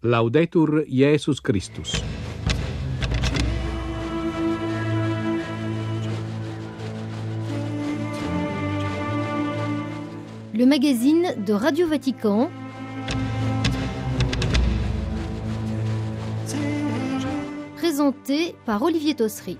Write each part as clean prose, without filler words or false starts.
Laudetur Jesus Christus. Le magazine de Radio Vatican, présenté par Olivier Tossery.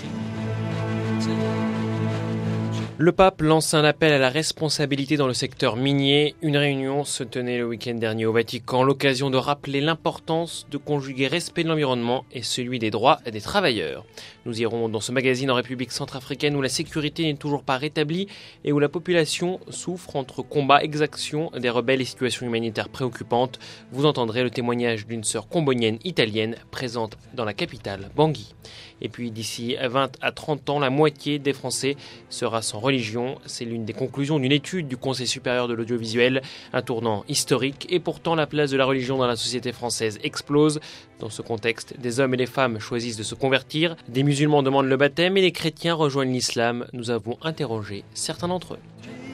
Le pape lance un appel à la responsabilité dans le secteur minier. Une réunion se tenait le week-end dernier au Vatican, l'occasion de rappeler l'importance de conjuguer respect de l'environnement et celui des droits des travailleurs. Nous irons dans ce magazine en République centrafricaine où la sécurité n'est toujours pas rétablie et où la population souffre entre combats, exactions des rebelles et situations humanitaires préoccupantes. Vous entendrez le témoignage d'une sœur combonienne italienne présente dans la capitale, Bangui. Et puis d'ici 20 à 30 ans, la moitié des Français sera sans religion. C'est l'une des conclusions d'une étude du Conseil supérieur de l'audiovisuel, un tournant historique. Et pourtant, la place de la religion dans la société française explose. Dans ce contexte, des hommes et des femmes choisissent de se convertir. Des musulmans demandent le baptême et les chrétiens rejoignent l'islam. Nous avons interrogé certains d'entre eux.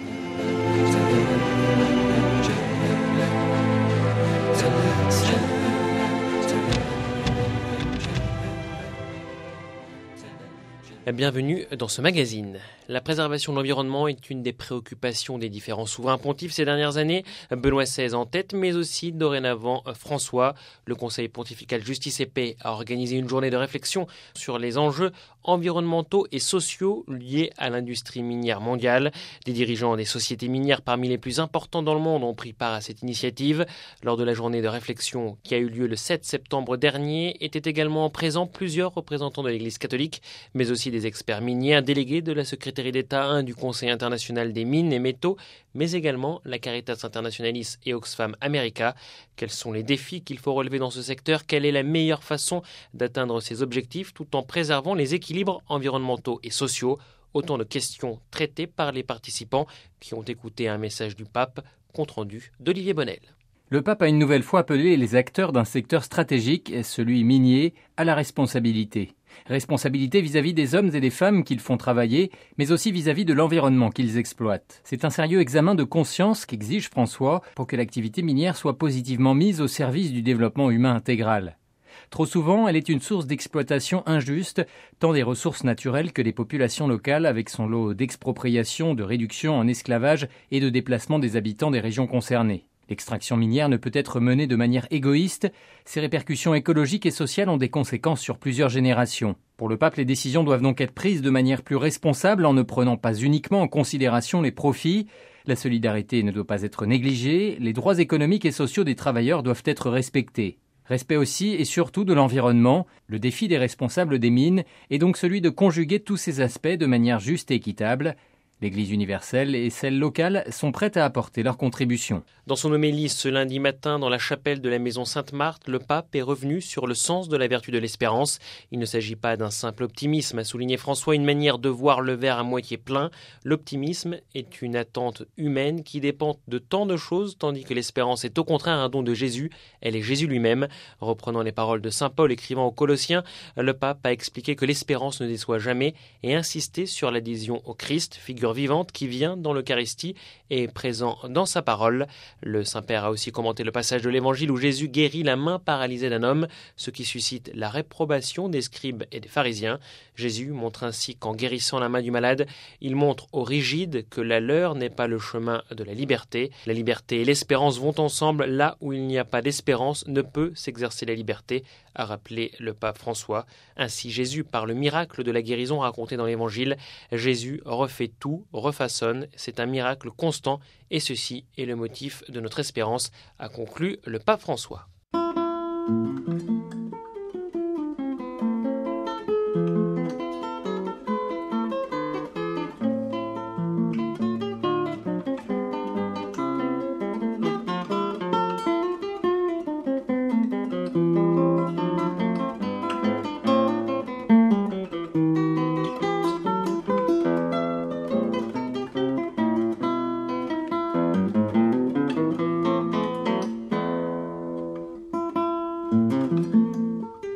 Bienvenue dans ce magazine. La préservation de l'environnement est une des préoccupations des différents souverains pontifes ces dernières années. Benoît XVI en tête, mais aussi dorénavant François. Le Conseil pontifical Justice et Paix a organisé une journée de réflexion sur les enjeux environnementaux et sociaux liés à l'industrie minière mondiale. Des dirigeants des sociétés minières parmi les plus importantes dans le monde ont pris part à cette initiative. Lors de la journée de réflexion qui a eu lieu le 7 septembre dernier, étaient également présents plusieurs représentants de l'Église catholique, mais aussi des experts miniers, un délégué de la secrétaire d'État, du Conseil international des mines et métaux, mais également la Caritas Internationalis et Oxfam America. Quels sont les défis qu'il faut relever dans ce secteur? Quelle est la meilleure façon d'atteindre ces objectifs tout en préservant les équilibres environnementaux et sociaux? Autant de questions traitées par les participants qui ont écouté un message du pape, compte rendu d'Olivier Bonnel. Le pape a une nouvelle fois appelé les acteurs d'un secteur stratégique, celui minier, à la responsabilité. Responsabilité vis-à-vis des hommes et des femmes qu'ils font travailler, mais aussi vis-à-vis de l'environnement qu'ils exploitent. C'est un sérieux examen de conscience qu'exige François pour que l'activité minière soit positivement mise au service du développement humain intégral. Trop souvent, elle est une source d'exploitation injuste, tant des ressources naturelles que des populations locales, avec son lot d'expropriation, de réduction en esclavage et de déplacement des habitants des régions concernées. L'extraction minière ne peut être menée de manière égoïste. Ses répercussions écologiques et sociales ont des conséquences sur plusieurs générations. Pour le pape, les décisions doivent donc être prises de manière plus responsable en ne prenant pas uniquement en considération les profits. La solidarité ne doit pas être négligée. Les droits économiques et sociaux des travailleurs doivent être respectés. Respect aussi et surtout de l'environnement. Le défi des responsables des mines est donc celui de conjuguer tous ces aspects de manière juste et équitable. L'Église universelle et celle locale sont prêtes à apporter leur contribution. Dans son homélie ce lundi matin dans la chapelle de la maison Sainte-Marthe, le pape est revenu sur le sens de la vertu de l'espérance. Il ne s'agit pas d'un simple optimisme, a souligné François, une manière de voir le verre à moitié plein. L'optimisme est une attente humaine qui dépend de tant de choses, tandis que l'espérance est au contraire un don de Jésus. Elle est Jésus lui-même. Reprenant les paroles de saint Paul écrivant aux Colossiens, le pape a expliqué que l'espérance ne déçoit jamais et insisté sur l'adhésion au Christ, figure vivante qui vient dans l'Eucharistie et est présent dans sa parole. Le Saint-Père a aussi commenté le passage de l'Évangile où Jésus guérit la main paralysée d'un homme, ce qui suscite la réprobation des scribes et des pharisiens. Jésus montre ainsi qu'en guérissant la main du malade, il montre aux rigides que la leur n'est pas le chemin de la liberté. La liberté et l'espérance vont ensemble. Là où il n'y a pas d'espérance, ne peut s'exercer la liberté, a rappelé le pape François. Ainsi Jésus, par le miracle de la guérison raconté dans l'Évangile, Jésus refait tout, refaçonne. C'est un miracle constant et ceci est le motif de notre espérance, a conclu le pape François.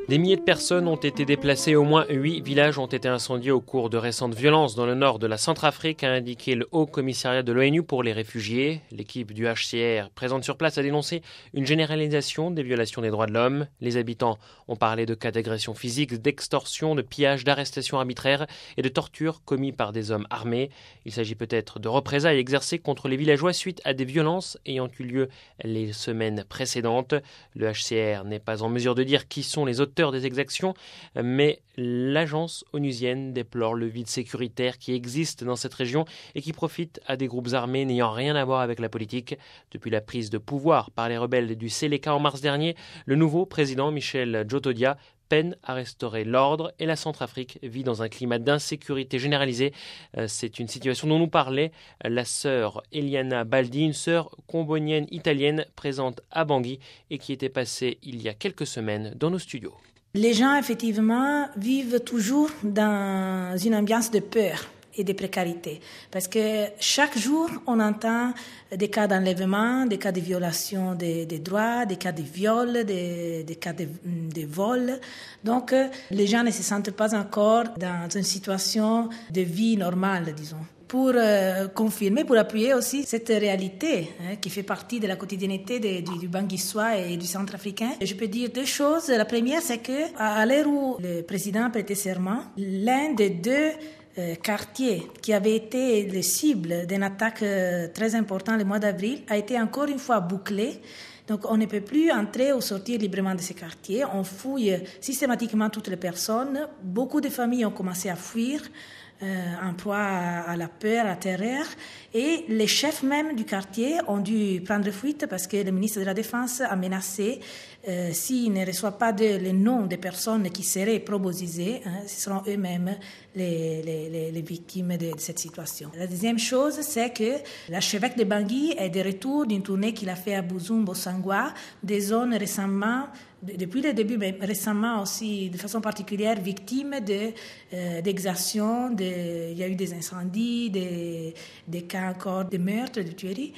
Des milliers de personnes ont été déplacées, au moins 8 villages ont été incendiés au cours de récentes violences dans le nord de la Centrafrique, a indiqué le Haut Commissariat de l'ONU pour les réfugiés. L'équipe du HCR présente sur place a dénoncé une généralisation des violations des droits de l'homme. Les habitants ont parlé de cas d'agression physique, d'extorsion, de pillage, d'arrestation arbitraire et de torture commis par des hommes armés. Il s'agit peut-être de représailles exercées contre les villageois suite à des violences ayant eu lieu les semaines précédentes. Le HCR n'est pas en mesure de dire qui sont les auteurs des exactions, mais l'agence onusienne déplore le vide sécuritaire qui existe dans cette région et qui profite à des groupes armés n'ayant rien à voir avec la politique. Depuis la prise de pouvoir par les rebelles du Séléka en mars dernier, le nouveau président Michel Djotodia peine à restaurer l'ordre et la Centrafrique vit dans un climat d'insécurité généralisée. C'est une situation dont nous parlait la sœur Eliana Baldi, une sœur combonienne italienne présente à Bangui et qui était passée il y a quelques semaines dans nos studios. Les gens, effectivement, vivent toujours dans une ambiance de peur et de précarité. Parce que chaque jour, on entend des cas d'enlèvement, des cas de violation des droits, des cas de viol, des cas de vol. Donc, les gens ne se sentent pas encore dans une situation de vie normale, disons. Pour confirmer, pour appuyer aussi cette réalité qui fait partie de la quotidienneté du Banguissois et du Centrafricain. Et je peux dire deux choses. La première, c'est que à l'heure où le président prêtait serment, l'un des deux quartiers qui avait été le cible d'une attaque très importante le mois d'avril a été encore une fois bouclé. Donc on ne peut plus entrer ou sortir librement de ces quartiers. On fouille systématiquement toutes les personnes. Beaucoup de familles ont commencé à fuir. En proie à la peur, à la terreur. Et les chefs même du quartier ont dû prendre fuite parce que le ministre de la Défense a menacé s'il ne reçoit pas les noms des personnes qui seraient probosisées, ce seront eux-mêmes les victimes de cette situation. La deuxième chose, c'est que l'archevêque de Bangui est de retour d'une tournée qu'il a fait à Bouzoum, Bossangwa, des zones récemment, depuis le début, mais récemment aussi, de façon particulière, victimes d'exactions, il y a eu des incendies, des cas encore de meurtres, de tueries.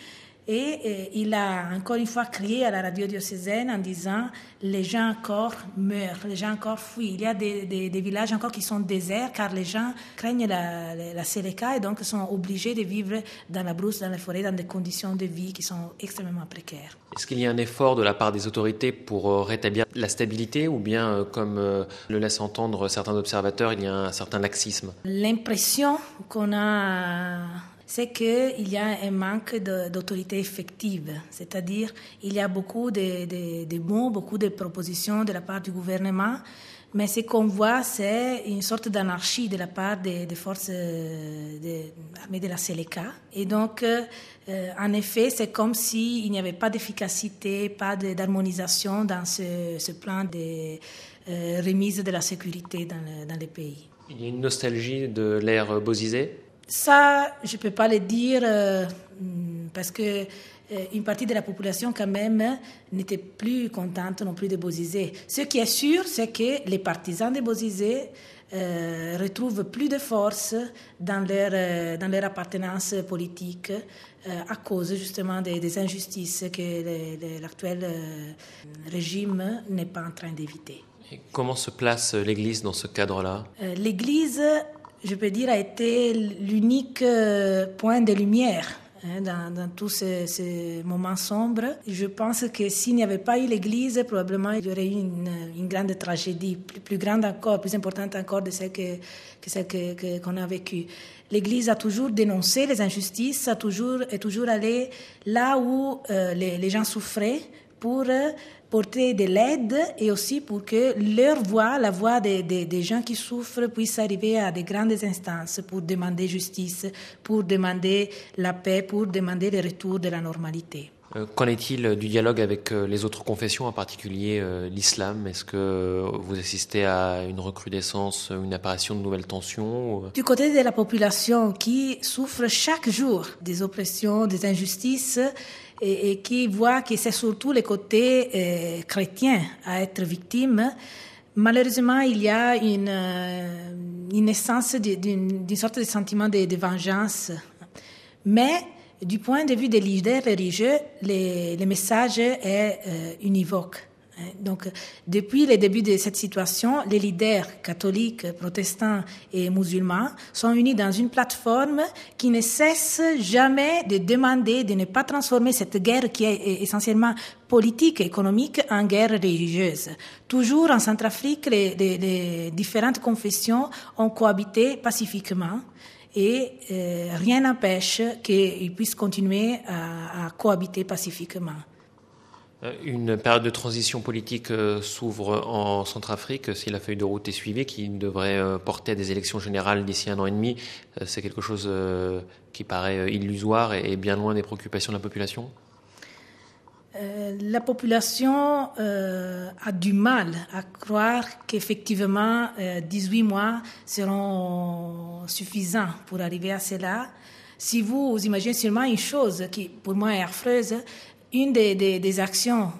Et il a encore une fois crié à la radio diocésaine en disant « les gens encore meurent, les gens encore fuient ». Il y a des villages encore qui sont déserts car les gens craignent la Séléka et donc sont obligés de vivre dans la brousse, dans la forêt, dans des conditions de vie qui sont extrêmement précaires. Est-ce qu'il y a un effort de la part des autorités pour rétablir la stabilité ou bien, comme le laissent entendre certains observateurs, il y a un certain laxisme ? L'impression qu'on a, c'est qu'il y a un manque d'autorité effective. C'est-à-dire, il y a beaucoup de mots, beaucoup de propositions de la part du gouvernement, mais ce qu'on voit, c'est une sorte d'anarchie de la part des forces armées de la Séléka. Et donc, en effet, c'est comme s'il n'y avait pas d'efficacité, pas d'harmonisation dans ce plan de remise de la sécurité dans les pays. Il y a une nostalgie de l'ère Bozizé ? Ça, je ne peux pas le dire parce que une partie de la population quand même n'était plus contente non plus de Bozizé. Ce qui est sûr, c'est que les partisans de Bozizé retrouvent plus de force dans leur appartenance politique à cause justement des injustices que l'actuel régime n'est pas en train d'éviter. Et comment se place l'Église dans ce cadre-là ? L'Église, je peux dire, a été l'unique point de lumière dans tous ces moments sombres. Je pense que s'il n'y avait pas eu l'Église, probablement il y aurait eu une grande tragédie, plus grande encore, plus importante encore de celle qu'on a vécue. L'Église a toujours dénoncé les injustices, est toujours allée là où les gens souffraient pour porter de l'aide et aussi pour que leur voix, la voix des gens qui souffrent, puisse arriver à de grandes instances pour demander justice, pour demander la paix, pour demander le retour de la normalité. Qu'en est-il du dialogue avec les autres confessions, en particulier l'islam ? Est-ce que vous assistez à une recrudescence, une apparition de nouvelles tensions ? Du côté de la population qui souffre chaque jour des oppressions, des injustices, et qui voit que c'est surtout le côté chrétien à être victime, malheureusement, il y a une essence d'une sorte de sentiment de vengeance. Mais du point de vue des leaders religieux, le message est univoque. Donc, depuis le début de cette situation, les leaders catholiques, protestants et musulmans sont unis dans une plateforme qui ne cesse jamais de demander de ne pas transformer cette guerre qui est essentiellement politique et économique en guerre religieuse. Toujours en Centrafrique, les différentes confessions ont cohabité pacifiquement et rien n'empêche qu'ils puissent continuer à cohabiter pacifiquement. Une période de transition politique s'ouvre en Centrafrique si la feuille de route est suivie, qui devrait porter à des élections générales d'ici 1 an et demi. C'est quelque chose qui paraît illusoire et bien loin des préoccupations de la population. La population a du mal à croire qu'effectivement 18 mois seront suffisants pour arriver à cela. Si vous imaginez seulement une chose qui pour moi est affreuse, une des actions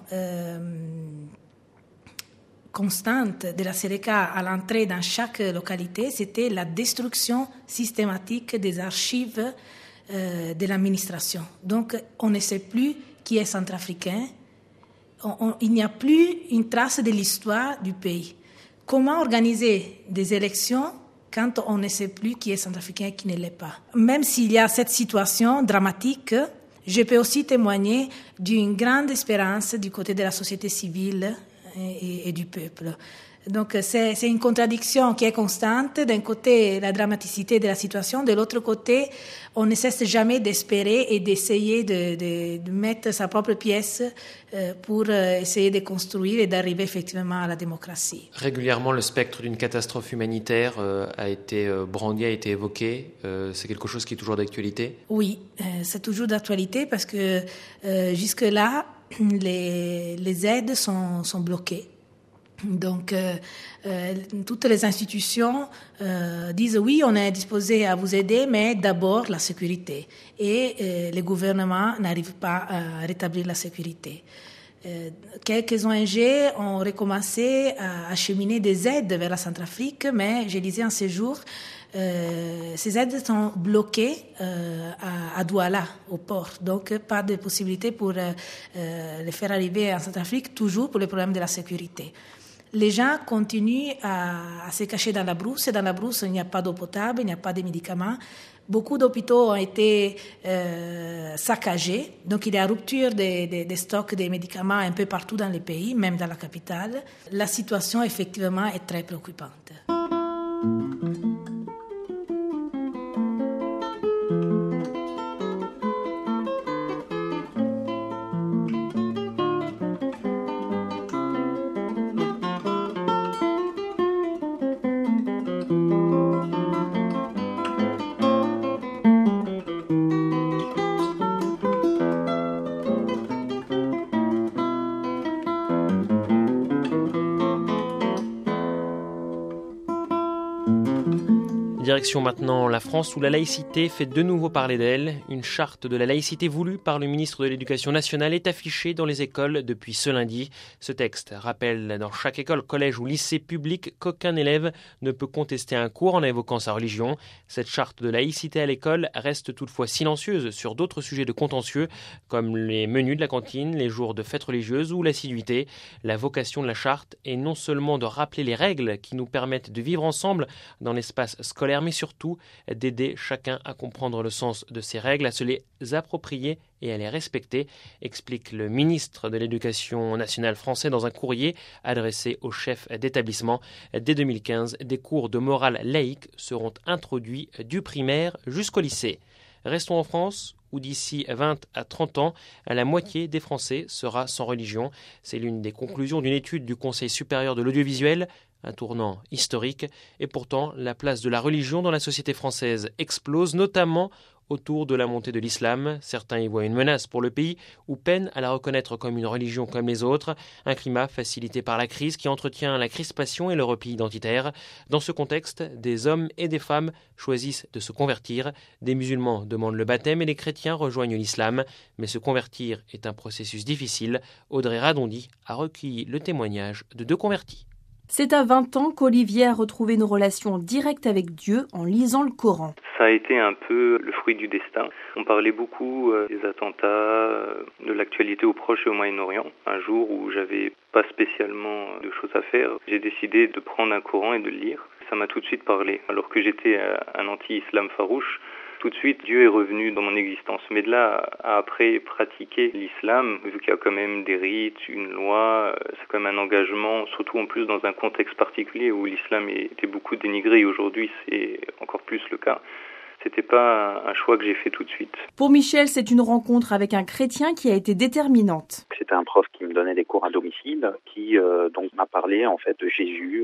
constantes de la Seleka à l'entrée dans chaque localité, c'était la destruction systématique des archives de l'administration. Donc, on ne sait plus qui est centrafricain. Il n'y a plus une trace de l'histoire du pays. Comment organiser des élections quand on ne sait plus qui est centrafricain et qui ne l'est pas? Même s'il y a cette situation dramatique, je peux aussi témoigner d'une grande espérance du côté de la société civile et du peuple. Donc c'est une contradiction qui est constante. D'un côté, la dramaticité de la situation. De l'autre côté, on ne cesse jamais d'espérer et d'essayer de mettre sa propre pièce pour essayer de construire et d'arriver effectivement à la démocratie. Régulièrement, le spectre d'une catastrophe humanitaire a été brandi, a été évoqué. C'est quelque chose qui est toujours d'actualité? Oui, c'est toujours d'actualité parce que jusque-là, les aides sont bloquées. Donc, toutes les institutions disent oui, on est disposé à vous aider, mais d'abord la sécurité. Et les gouvernements n'arrivent pas à rétablir la sécurité. Quelques ONG ont recommencé à acheminer des aides vers la Centrafrique, mais je disais en ces jours, ces aides sont bloquées à Douala, au port. Donc, pas de possibilité pour les faire arriver en Centrafrique, toujours pour le problème de la sécurité. Les gens continuent à se cacher dans la brousse. Et dans la brousse, il n'y a pas d'eau potable, il n'y a pas de médicaments. Beaucoup d'hôpitaux ont été saccagés. Donc, il y a rupture des stocks de médicaments un peu partout dans le pays, même dans la capitale. La situation, effectivement, est très préoccupante. Direction maintenant la France où la laïcité fait de nouveau parler d'elle. Une charte de la laïcité voulue par le ministre de l'Éducation nationale est affichée dans les écoles depuis ce lundi. Ce texte rappelle dans chaque école, collège ou lycée public qu'aucun élève ne peut contester un cours en évoquant sa religion. Cette charte de laïcité à l'école reste toutefois silencieuse sur d'autres sujets de contentieux comme les menus de la cantine, les jours de fêtes religieuses ou l'assiduité. La vocation de la charte est non seulement de rappeler les règles qui nous permettent de vivre ensemble dans l'espace scolaire, mais surtout d'aider chacun à comprendre le sens de ces règles, à se les approprier et à les respecter, explique le ministre de l'Éducation nationale français dans un courrier adressé aux chefs d'établissement. Dès 2015, des cours de morale laïque seront introduits du primaire jusqu'au lycée. Restons en France, où d'ici 20 à 30 ans, la moitié des Français sera sans religion. C'est l'une des conclusions d'une étude du Conseil supérieur de l'audiovisuel, un tournant historique. Et pourtant, la place de la religion dans la société française explose, notamment autour de la montée de l'islam. Certains y voient une menace pour le pays ou peinent à la reconnaître comme une religion comme les autres. Un climat facilité par la crise qui entretient la crispation et le repli identitaire. Dans ce contexte, des hommes et des femmes choisissent de se convertir. Des musulmans demandent le baptême et les chrétiens rejoignent l'islam. Mais se convertir est un processus difficile. Audrey Radondi a recueilli le témoignage de 2 convertis. C'est à 20 ans qu'Olivier a retrouvé une relation directe avec Dieu en lisant le Coran. Ça a été un peu le fruit du destin. On parlait beaucoup des attentats, de l'actualité au Proche et au Moyen-Orient. Un jour où j'avais pas spécialement de choses à faire, j'ai décidé de prendre un Coran et de le lire. Ça m'a tout de suite parlé. Alors que j'étais un anti-islam farouche, tout de suite, Dieu est revenu dans mon existence. Mais de là à après pratiquer l'islam, vu qu'il y a quand même des rites, une loi, c'est quand même un engagement, surtout en plus dans un contexte particulier où l'islam était beaucoup dénigré et aujourd'hui c'est encore plus le cas. C'était pas un choix que j'ai fait tout de suite. Pour Michel, c'est une rencontre avec un chrétien qui a été déterminante. C'était un prof qui me donnait des cours à domicile, qui donc m'a parlé en fait de Jésus,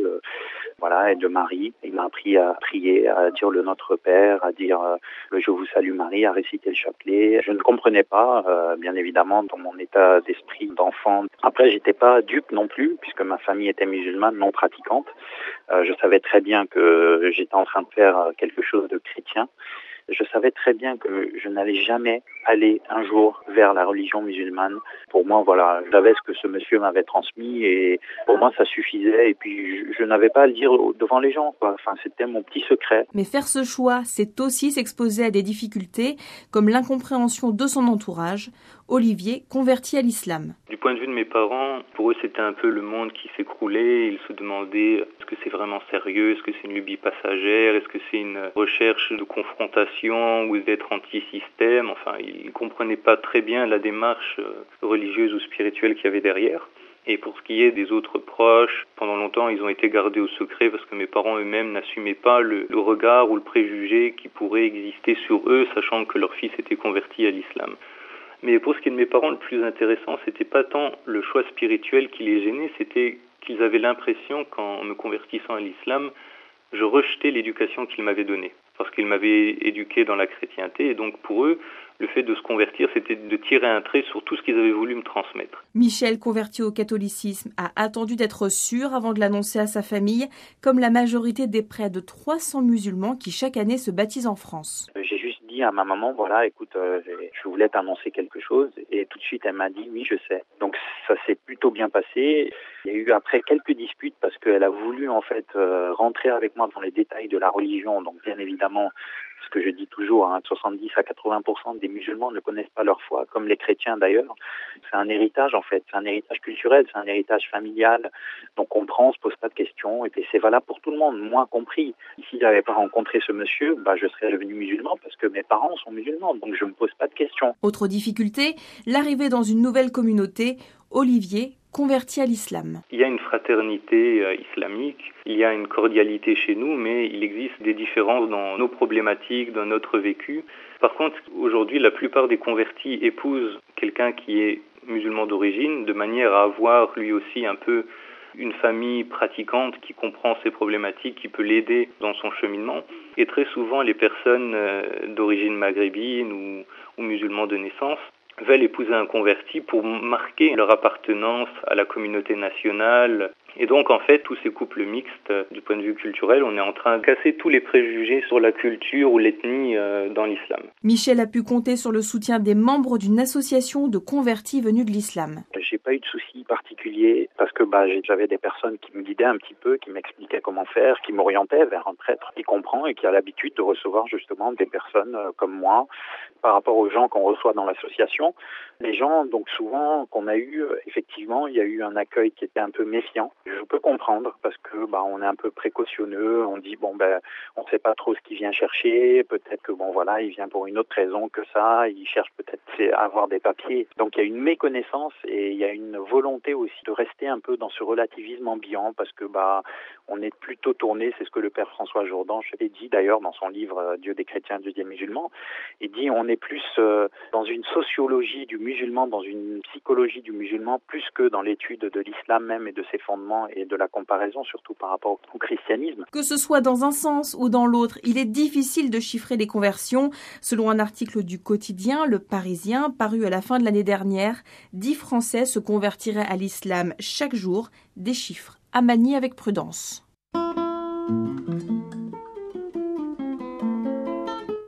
et de Marie. Il m'a appris à prier, à dire le Notre Père, à dire le Je vous salue Marie, à réciter le chapelet. Je ne comprenais pas, bien évidemment, dans mon état d'esprit d'enfant. Après, j'étais pas dupe non plus, puisque ma famille était musulmane non pratiquante. Je savais très bien que j'étais en train de faire quelque chose de chrétien. Je savais très bien que je n'allais jamais aller un jour vers la religion musulmane. Pour moi, je savais ce que ce monsieur m'avait transmis et pour moi, ça suffisait. Et puis, je n'avais pas à le dire devant les gens, quoi. Enfin, c'était mon petit secret. Mais faire ce choix, c'est aussi s'exposer à des difficultés, comme l'incompréhension de son entourage. Olivier, converti à l'islam. Du point de vue de mes parents, pour eux, c'était un peu le monde qui s'écroulait. Ils se demandaient, est-ce que c'est vraiment sérieux? Est-ce que c'est une lubie passagère? Est-ce que c'est une recherche de confrontation ou d'être anti-système? Enfin, ils comprenaient pas très bien la démarche religieuse ou spirituelle qu'il y avait derrière. Et pour ce qui est des autres proches, pendant longtemps, ils ont été gardés au secret parce que mes parents eux-mêmes n'assumaient pas le regard ou le préjugé qui pourrait exister sur eux, sachant que leur fils était converti à l'islam. Mais pour ce qui est de mes parents, le plus intéressant, c'était pas tant le choix spirituel qui les gênait, c'était qu'ils avaient l'impression qu'en me convertissant à l'islam, je rejetais l'éducation qu'ils m'avaient donnée. Parce qu'ils m'avaient éduqué dans la chrétienté et donc pour eux, le fait de se convertir, c'était de tirer un trait sur tout ce qu'ils avaient voulu me transmettre. Michel, converti au catholicisme, a attendu d'être sûr avant de l'annoncer à sa famille, comme la majorité des près de 300 musulmans qui chaque année se baptisent en France. J'ai juste dit à ma maman, écoute, je voulais t'annoncer quelque chose et tout de suite elle m'a dit oui, je sais. Donc ça s'est plutôt bien passé. Il y a eu après quelques disputes parce qu'elle a voulu en fait rentrer avec moi dans les détails de la religion. Donc bien évidemment, ce que je dis toujours, 70 à 80% des musulmans ne connaissent pas leur foi, comme les chrétiens d'ailleurs. C'est un héritage en fait, c'est un héritage culturel, c'est un héritage familial. Donc on prend, on se pose pas de questions et c'est valable pour tout le monde, moi compris. Si j'avais pas rencontré ce monsieur, je serais devenu musulman parce que mes parents sont musulmans, donc je me pose pas de questions. Autre difficulté, l'arrivée dans une nouvelle communauté. Olivier, converti à l'islam. Il y a une fraternité islamique, il y a une cordialité chez nous, mais il existe des différences dans nos problématiques, dans notre vécu. Par contre, aujourd'hui, la plupart des convertis épousent quelqu'un qui est musulman d'origine, de manière à avoir lui aussi un peu une famille pratiquante qui comprend ses problématiques, qui peut l'aider dans son cheminement. Et très souvent, les personnes d'origine maghrébine ou musulmans de naissance veulent épouser un converti pour marquer leur appartenance à la communauté nationale. Et donc, en fait, tous ces couples mixtes, du point de vue culturel, on est en train de casser tous les préjugés sur la culture ou l'ethnie dans l'islam. Michel a pu compter sur le soutien des membres d'une association de convertis venus de l'islam. J'ai pas eu de soucis particuliers parce que j'avais des personnes qui me guidaient un petit peu, qui m'expliquaient comment faire, qui m'orientaient vers un prêtre qui comprend et qui a l'habitude de recevoir justement des personnes comme moi par rapport aux gens qu'on reçoit dans l'association. Les gens, donc souvent qu'on a eu, effectivement, il y a eu un accueil qui était un peu méfiant. Je peux comprendre parce que on est un peu précautionneux, on dit on sait pas trop ce qu'il vient chercher, peut-être que il vient pour une autre raison que ça, il cherche peut-être à avoir des papiers. Donc il y a une méconnaissance et il y a une volonté aussi de rester un peu dans ce relativisme ambiant parce que on est plutôt tourné, c'est ce que le père François Jourdan dit d'ailleurs dans son livre Dieu des chrétiens, Dieu des musulmans, il dit on est plus dans une sociologie du musulman, dans une psychologie du musulman, plus que dans l'étude de l'islam même et de ses fondements et de la comparaison, surtout par rapport au christianisme. Que ce soit dans un sens ou dans l'autre, il est difficile de chiffrer les conversions. Selon un article du quotidien Le Parisien, paru à la fin de l'année dernière, 10 Français se convertiraient à l'islam chaque jour, des chiffres à manier avec prudence.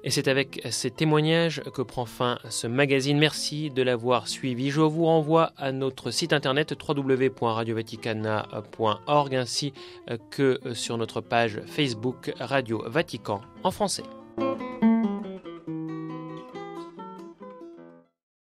Et c'est avec ces témoignages que prend fin ce magazine. Merci de l'avoir suivi. Je vous renvoie à notre site internet www.radiovaticana.org ainsi que sur notre page Facebook Radio Vatican en français.